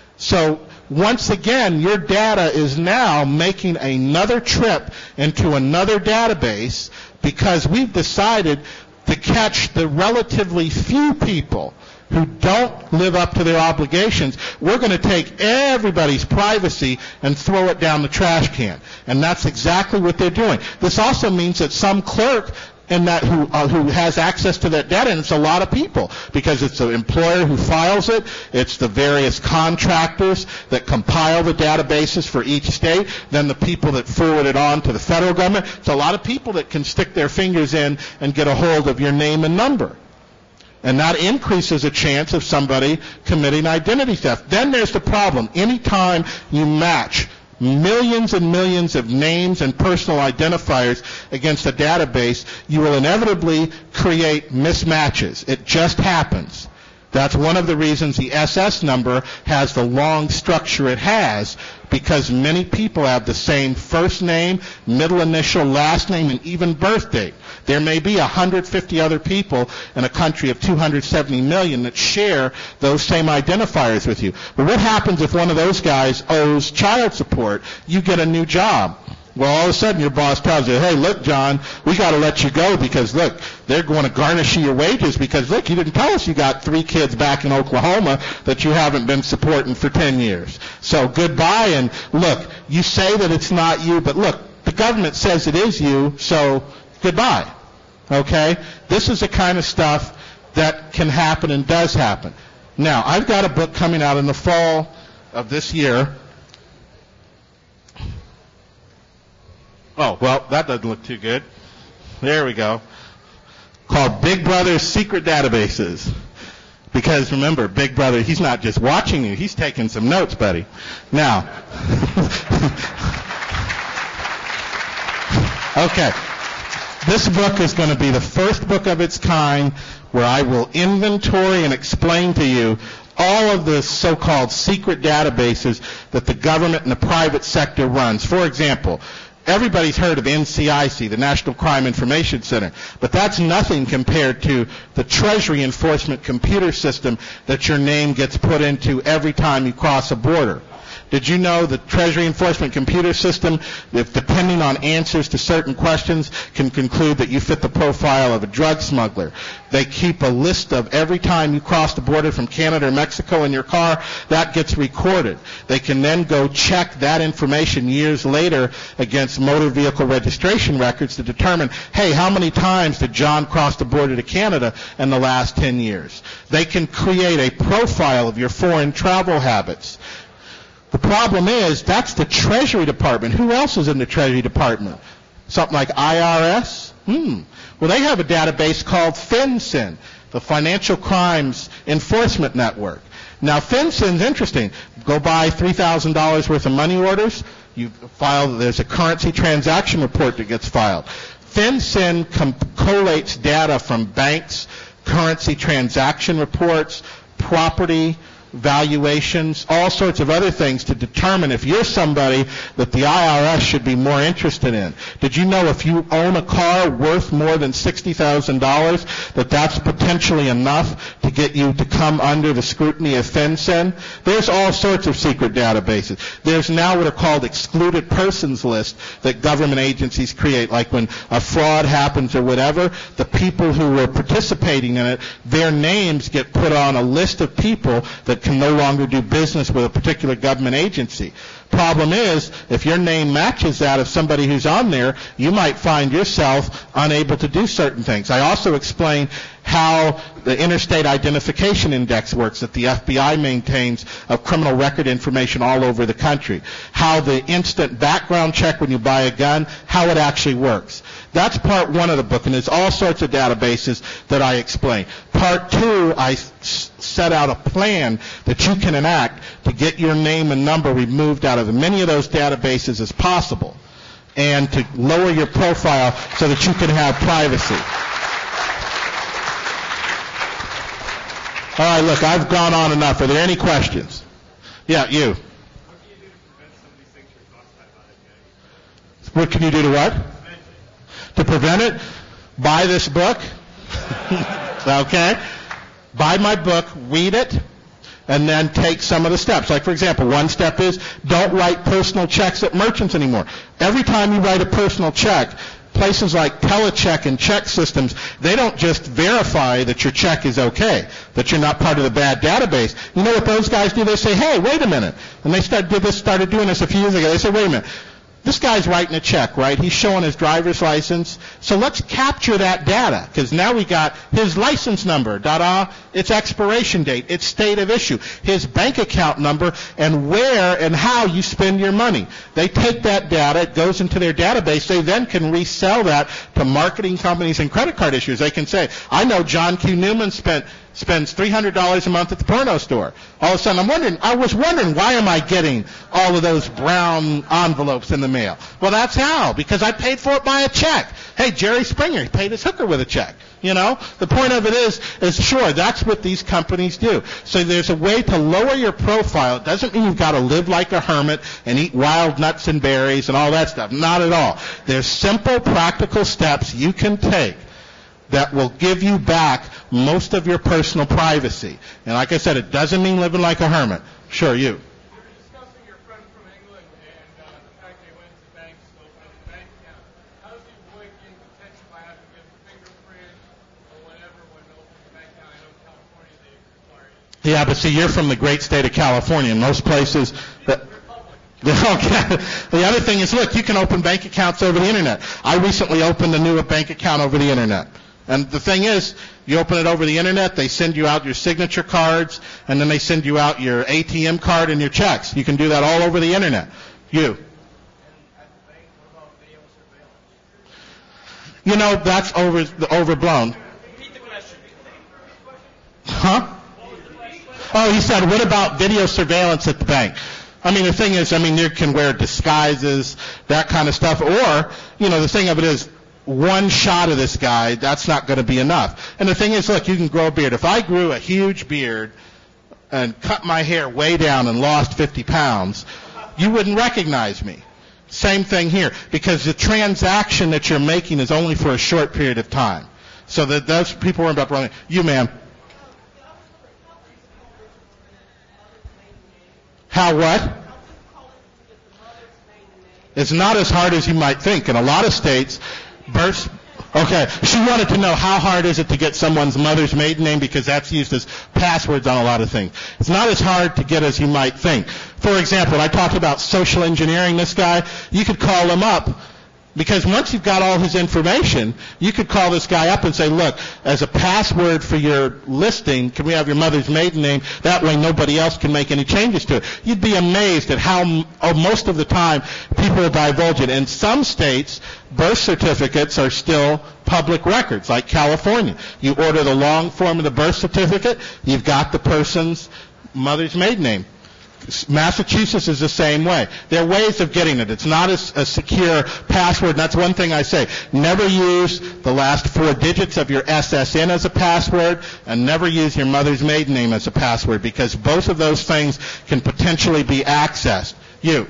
So once again, your data is now making another trip into another database because we've decided to catch the relatively few people who don't live up to their obligations. We're going to take everybody's privacy and throw it down the trash can. And that's exactly what they're doing. This also means that some clerk in that who has access to that data, and it's a lot of people, because it's the employer who files it, it's the various contractors that compile the databases for each state, then the people that forward it on to the federal government. It's a lot of people that can stick their fingers in and get a hold of your name and number. And that increases a chance of somebody committing identity theft. Then there's the problem. Anytime you match millions and millions of names and personal identifiers against a database, you will inevitably create mismatches. It just happens. That's one of the reasons the SS number has the long structure it has, because many people have the same first name, middle initial, last name, and even birth date. There may be 150 other people in a country of 270 million that share those same identifiers with you. But what happens if one of those guys owes child support? You get a new job. Well, all of a sudden your boss tells you, hey, look, John, we got to let you go because, look, they're going to garnish your wages because, look, you didn't tell us you got 3 kids back in Oklahoma that you haven't been supporting for 10 years. So goodbye, and look, you say that it's not you, but look, the government says it is you, so goodbye. Okay? This is the kind of stuff that can happen and does happen. Now, I've got a book coming out in the fall of this year. Oh, well, that doesn't look too good. There we go. Called Big Brother's Secret Databases. Because remember, Big Brother, he's not just watching you, he's taking some notes, buddy. Now, okay. This book is going to be the first book of its kind where I will inventory and explain to you all of the so-called secret databases that the government and the private sector runs. For example, Everybody's heard of NCIC, the National Crime Information Center, but that's nothing compared to the Treasury Enforcement computer system that your name gets put into every time you cross a border. Did you know the Treasury Enforcement computer system, if depending on answers to certain questions, can conclude that you fit the profile of a drug smuggler? They keep a list of every time you cross the border from Canada or Mexico in your car, that gets recorded. They can then go check that information years later against motor vehicle registration records to determine, hey, how many times did John cross the border to Canada in the last 10 years? They can create a profile of your foreign travel habits. The problem is, that's the Treasury Department. Who else is in the Treasury Department? Something like IRS? Well, they have a database called FinCEN, the Financial Crimes Enforcement Network. Now, FinCEN's interesting. Go buy $3,000 worth of money orders. You file, there's a currency transaction report that gets filed. FinCEN collates data from banks, currency transaction reports, property valuations, all sorts of other things to determine if you're somebody that the IRS should be more interested in. Did you know if you own a car worth more than $60,000 that that's potentially enough to get you to come under the scrutiny of FinCEN? There's all sorts of secret databases. There's now what are called excluded persons lists that government agencies create, like when a fraud happens or whatever, the people who were participating in it, their names get put on a list of people that can no longer do business with a particular government agency. Problem is, if your name matches that of somebody who's on there, you might find yourself unable to do certain things. I also explain how the Interstate Identification Index works that the FBI maintains of criminal record information all over the country. How the instant background check when you buy a gun, how it actually works. That's part one of the book, and there's all sorts of databases that I explain. Part two, I set out a plan that you can enact to get your name and number removed out of as many of those databases as possible, and to lower your profile so that you can have privacy. All right, look, I've gone on enough. Are there any questions? Yeah, you. What can you do to prevent some of these things you're classified about as getting? What can you do to what? To prevent it? Buy this book. Okay? Buy my book, read it, and then take some of the steps. Like, for example, one step is don't write personal checks at merchants anymore. Every time you write a personal check, places like Telecheck and check systems, they don't just verify that your check is okay, that you're not part of the bad database. You know what those guys do? They say, hey, wait a minute. And they started doing this a few years ago. They said, wait a minute. This guy's writing a check, right? He's showing his driver's license. So let's capture that data, because now we got his license number, its expiration date, its state of issue, his bank account number, and where and how you spend your money. They take that data, it goes into their database. They then can resell that to marketing companies and credit card issuers. They can say, I know John Q. Newman spends $300 a month at the porno store. All of a sudden, I was wondering, why am I getting all of those brown envelopes in the mail? Well, that's how, because I paid for it by a check. Hey, Jerry Springer, he paid his hooker with a check. You know, the point of it is sure, that's what these companies do. So there's a way to lower your profile. It doesn't mean you've got to live like a hermit and eat wild nuts and berries and all that stuff. Not at all. There's simple, practical steps you can take that will give you back most of your personal privacy. And like I said, it doesn't mean living like a hermit. Sure, you. You're discussing your friend from England and the fact they went to the banks to open a bank account. How does he avoid getting detention by having to give a fingerprint or whatever when they open a bank account? I know in California they require it. Yeah, but see, you're from the great state of California. In most places, okay. The other thing is, look, you can open bank accounts over the internet. I recently opened a new bank account over the internet. And the thing is, you open it over the internet, they send you out your signature cards, and then they send you out your ATM card and your checks. You can do that all over the internet. You. You know, that's overblown. Huh? Oh, he said, what about video surveillance at the bank? I mean, the thing is, you can wear disguises, that kind of stuff. Or, the thing of it is, one shot of this guy, that's not going to be enough. And the thing is, look, you can grow a beard. If I grew a huge beard and cut my hair way down and lost 50 pounds, you wouldn't recognize me. Same thing here, because the transaction that you're making is only for a short period of time. So that those people worry about running. You, ma'am. How what? It's not as hard as you might think. In a lot of states, birth. Okay, she wanted to know how hard is it to get someone's mother's maiden name, because that's used as passwords on a lot of things. It's not as hard to get as you might think. For example, I talked about social engineering this guy. You could call him up, because once you've got all his information, you could call this guy up and say, look, as a password for your listing, can we have your mother's maiden name? That way nobody else can make any changes to it. You'd be amazed at how most of the time people will divulge it. In some states, birth certificates are still public records, like California. You order the long form of the birth certificate, you've got the person's mother's maiden name. Massachusetts is the same way. There are ways of getting it. It's not a secure password. And that's one thing I say. Never use the last 4 digits of your SSN as a password, and never use your mother's maiden name as a password, because both of those things can potentially be accessed. You.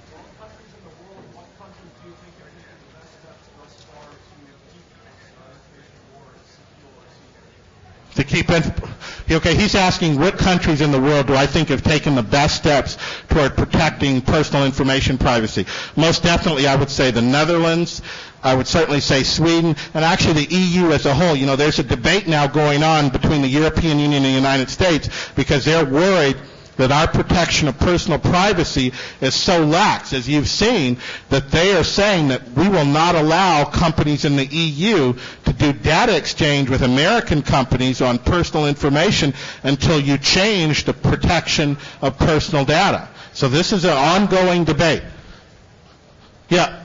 To keep it, okay, he's asking what countries in the world do I think have taken the best steps toward protecting personal information privacy. Most definitely, I would say the Netherlands. I would certainly say Sweden, and actually the EU as a whole. You know, there's a debate now going on between the European Union and the United States, because they're worried that our protection of personal privacy is so lax, as you've seen, that they are saying that we will not allow companies in the EU to do data exchange with American companies on personal information until you change the protection of personal data. So this is an ongoing debate. Yeah.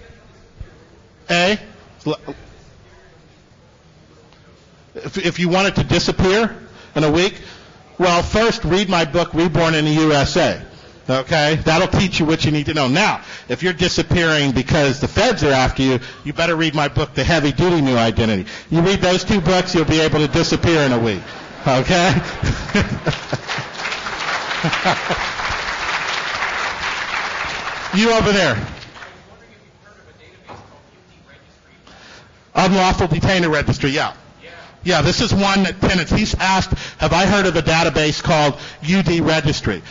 If you want it to disappear in a week, well, first, read my book, Reborn in the USA. Okay? That'll teach you what you need to know. Now, if you're disappearing because the feds are after you, you better read my book, The Heavy Duty New Identity. You read those 2 books, you'll be able to disappear in a week. Okay? You over there. Unlawful Detainer Registry, yeah. Yeah, this is one that tenants, he's asked, have I heard of a database called UD Registry?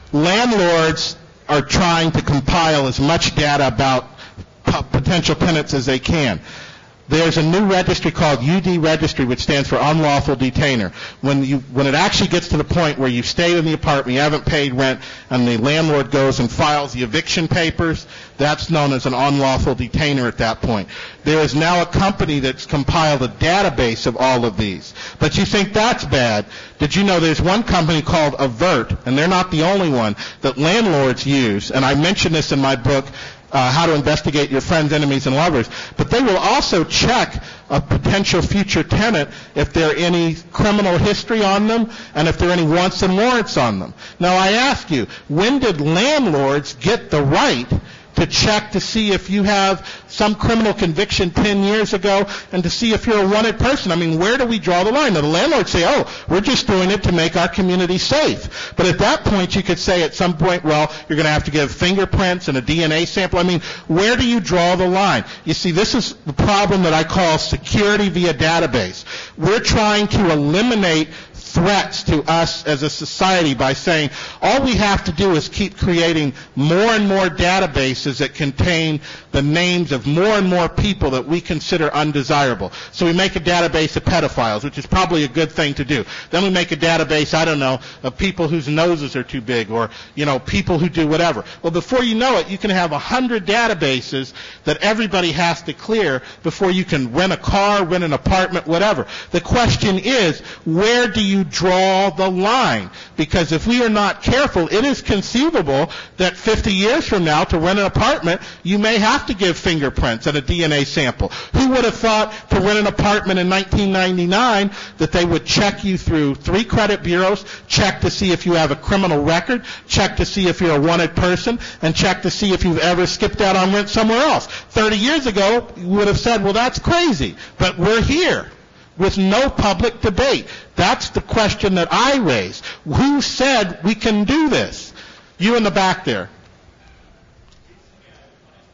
Landlords are trying to compile as much data about potential tenants as they can. There's a new registry called UD Registry, which stands for Unlawful Detainer. When it actually gets to the point where you've stayed in the apartment, you haven't paid rent, and the landlord goes and files the eviction papers, that's known as an unlawful detainer at that point. There is now a company that's compiled a database of all of these. But you think that's bad. Did you know there's one company called Avert, and they're not the only one, that landlords use, and I mentioned this in my book, How to Investigate Your Friends, Enemies, and Lovers. But they will also check a potential future tenant if there are any criminal history on them and if there are any wants and warrants on them. Now, I ask you, when did landlords get the right to check to see if you have some criminal conviction 10 years ago and to see if you're a wanted person? I mean, where do we draw the line? Now, the landlords say, oh, we're just doing it to make our community safe. But at that point, you could say at some point, well, you're going to have to give fingerprints and a DNA sample. I mean, where do you draw the line? You see, this is the problem that I call security via database. We're trying to eliminate threats to us as a society by saying all we have to do is keep creating more and more databases that contain the names of more and more people that we consider undesirable. So we make a database of pedophiles, which is probably a good thing to do. Then we make a database, I don't know, of people whose noses are too big, or, you know, people who do whatever. Well, before you know it, you can have 100 databases that everybody has to clear before you can rent a car, rent an apartment, whatever. The question is, where do you draw the line? Because if we are not careful, it is conceivable that 50 years from now, to rent an apartment, you may have to give fingerprints and a DNA sample. Who would have thought to rent an apartment in 1999 that they would check you through 3 credit bureaus, check to see if you have a criminal record, check to see if you're a wanted person, and check to see if you've ever skipped out on rent somewhere else? 30 years ago, you would have said, well, that's crazy. But we're here with no public debate. That's the question that I raise. Who said we can do this? You in the back there.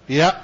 Yep.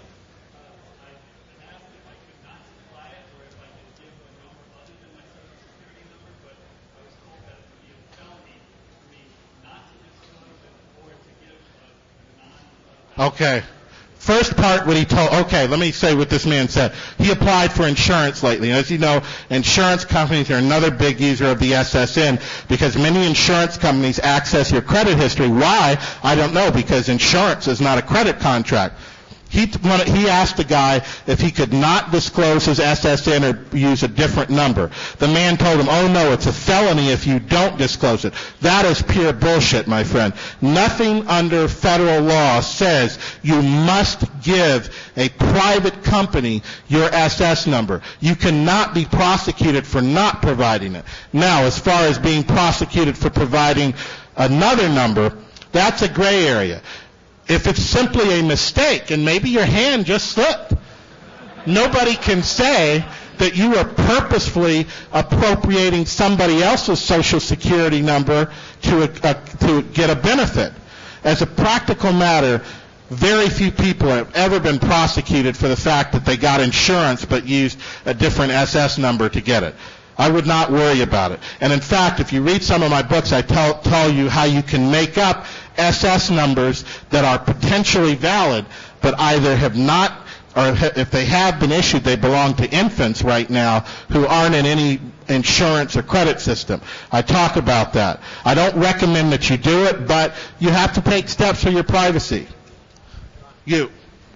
Okay. First part, what he told, okay, let me say what this man said. He applied for insurance lately. And as you know, insurance companies are another big user of the SSN because many insurance companies access your credit history. Why? I don't know, because insurance is not a credit contract. He asked the guy if he could not disclose his SSN or use a different number. The man told him, oh no, it's a felony if you don't disclose it. That is pure bullshit, my friend. Nothing under federal law says you must give a private company your SS number. You cannot be prosecuted for not providing it. Now, as far as being prosecuted for providing another number, that's a gray area. If it's simply a mistake, and maybe your hand just slipped, nobody can say that you are purposefully appropriating somebody else's Social Security number to get a benefit. As a practical matter, very few people have ever been prosecuted for the fact that they got insurance but used a different SS number to get it. I would not worry about it. And in fact, if you read some of my books, I tell you how you can make up SS numbers that are potentially valid, but either have not, or if they have been issued, they belong to infants right now who aren't in any insurance or credit system. I talk about that. I don't recommend that you do it, but you have to take steps for your privacy. You.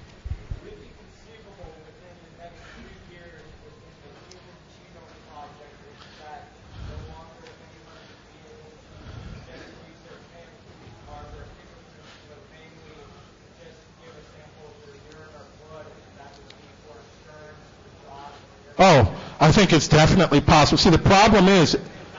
Oh, I think it's definitely possible. See, the problem is,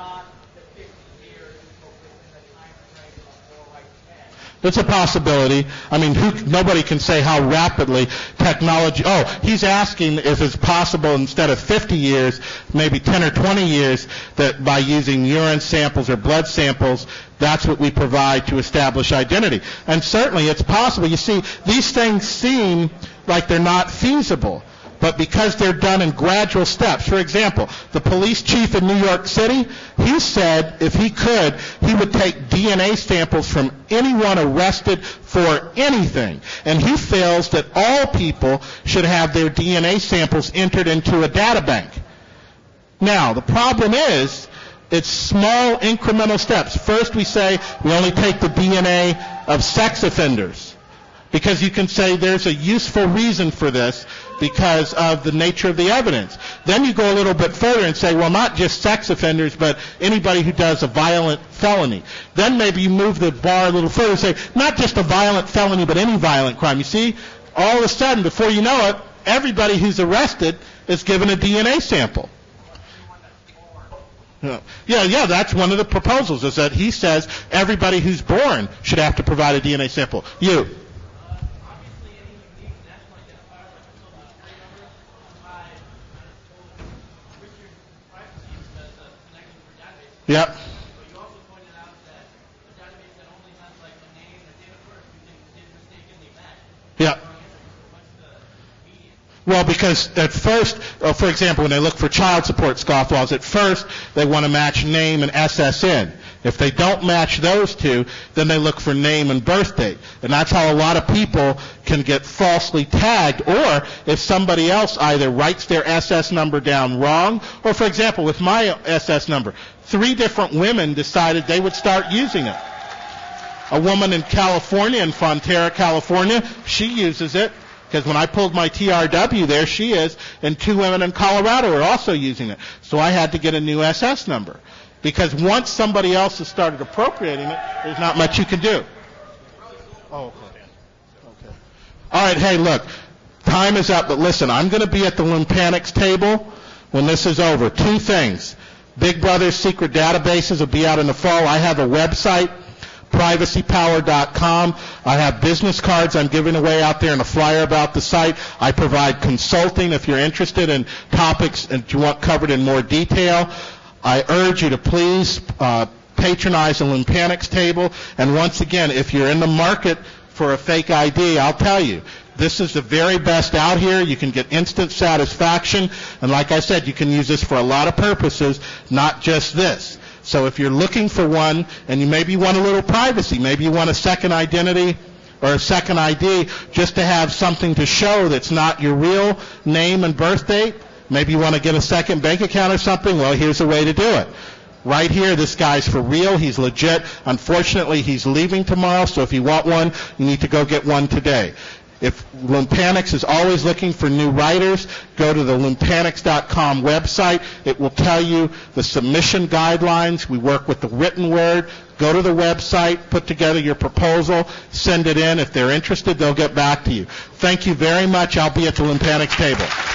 it's a possibility. I mean, nobody can say how rapidly technology. Oh, he's asking if it's possible instead of 50 years, maybe 10 or 20 years, that by using urine samples or blood samples, that's what we provide to establish identity. And certainly it's possible. You see, these things seem like they're not feasible, but because they're done in gradual steps. For example, the police chief in New York City, he said if he could, he would take DNA samples from anyone arrested for anything. And he feels that all people should have their DNA samples entered into a data bank. Now, the problem is, it's small incremental steps. First we say we only take the DNA of sex offenders, because you can say there's a useful reason for this because of the nature of the evidence. Then you go a little bit further and say, well, not just sex offenders, but anybody who does a violent felony. Then maybe you move the bar a little further and say, not just a violent felony, but any violent crime. You see, all of a sudden, before you know it, everybody who's arrested is given a DNA sample. Yeah, that's one of the proposals, is that he says everybody who's born should have to provide a DNA sample. You. Yep. But you also pointed out that a database that only has like a name and a date of birth, you think did mistakenly match. Yep. Well, because at first, for example, when they look for child support scofflaws, at first they want to match name and SSN. If they don't match those two, then they look for name and birth date. And that's how a lot of people can get falsely tagged, or if somebody else either writes their SS number down wrong, or for example, with my SS number, 3 different women decided they would start using it. A woman in California, in Fonterra, California, she uses it, because when I pulled my TRW there, she is, and 2 women in Colorado are also using it. So I had to get a new SS number. Because once somebody else has started appropriating it, there's not much you can do. Oh, okay. All right, hey, look, time is up, but listen, I'm going to be at the Lumpanics table when this is over. 2 things. Big Brother's secret databases will be out in the fall. I have a website, privacypower.com. I have business cards I'm giving away out there and a flyer about the site. I provide consulting if you're interested in topics and you want covered in more detail. I urge you to please patronize the Lumpanics table. And once again, if you're in the market for a fake ID, I'll tell you, This is the very best out here. You can get instant satisfaction. And like I said, you can use this for a lot of purposes, not just this. So if you're looking for one and you maybe want a little privacy, maybe you want a second identity or a second ID just to have something to show that's not your real name and birth date, maybe you want to get a second bank account or something, well, here's a way to do it. Right here, this guy's for real. He's legit. Unfortunately, he's leaving tomorrow, so if you want one, you need to go get one today. If Loompanics is always looking for new writers, go to the Loompanics.com website. It will tell you the submission guidelines. We work with the written word. Go to the website, put together your proposal, send it in. If they're interested, they'll get back to you. Thank you very much. I'll be at the Loompanics table.